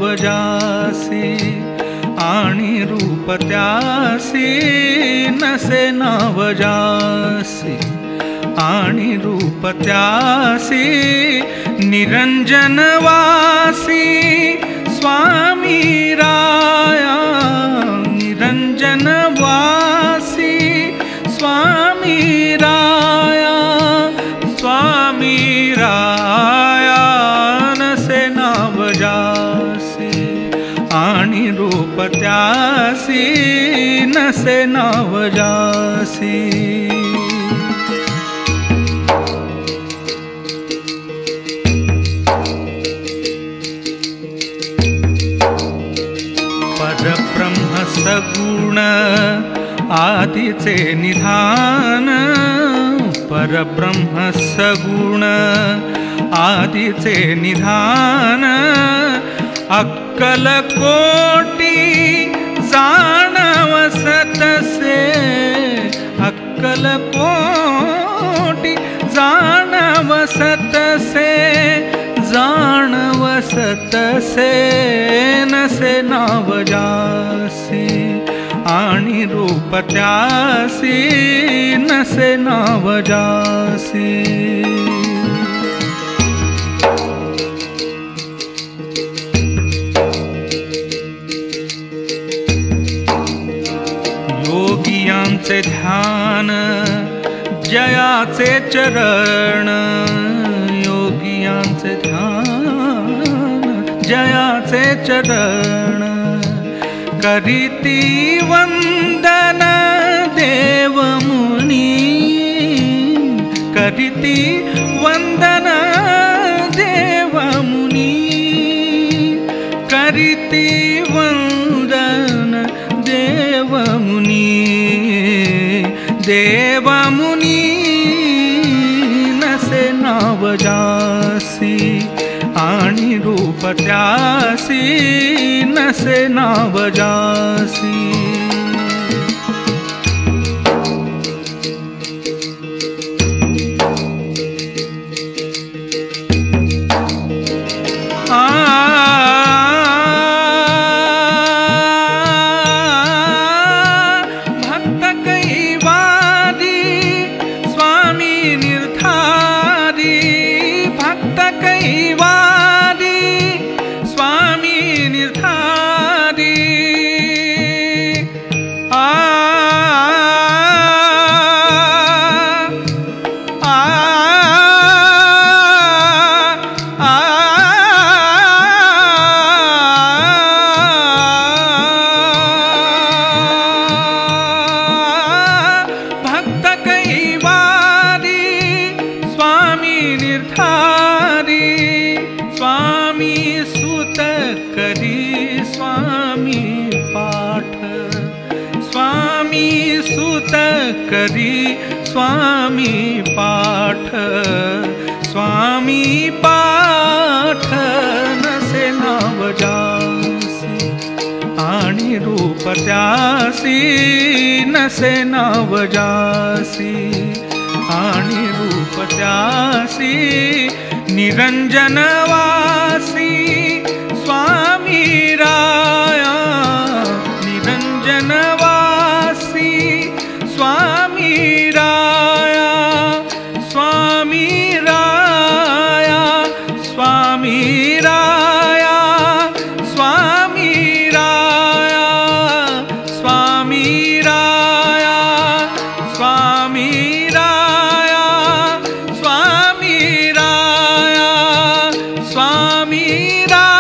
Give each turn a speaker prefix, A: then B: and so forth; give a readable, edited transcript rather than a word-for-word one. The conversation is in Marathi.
A: जासी आणि रूप त्यासी नसे नाव जासी आणि रूप त्यासी निरंजन वासी स्वामी राया निरंजन वासी स्वामी राया स्वामी राया नसे नाव जासी आणि रूप त्यासी नसे नाव जासी परब्रह्म सगुण आदिचे निधान परब्रह्म सगुण आदिचे निधान अक्कल कोटी जाणवसतसे अक्कल कोटी जाणवसतसे जाणवसतसे नसे नाव जासी आणि रूप त्यासी नसे नाव जासी योगियांचे ध्यान जयाचे चरण योगियांचे ध्यान जयाचे चरण करीती वंदन देव मुनी करीती वंदन देव मुनी करीती वंदन देव मुनी देव मुनी नसे नाव जासी आणि रूप त्यासी नसे नाव जासी भक्त कैवारी स्वामी निर्धारी भक्त कैवारी स्वामी निर्धारी भक्त कैवारी स्वामी निर्धारी स्वामी सुत करी स्वामी पाठ स्वामी सुत करी स्वामी पाठ स्वामी पाठ नसे नाव जासी आणि रूप त्यासी नसे नाव जासी आणि रूप त्यासी निरंजन वासी स्वामी राया निरंजन वासी स्वामी राया स्वामी राया स्वामी राया स्वामी राया स्वामी राया स्वामी राया स्वामी राया स्वामी राया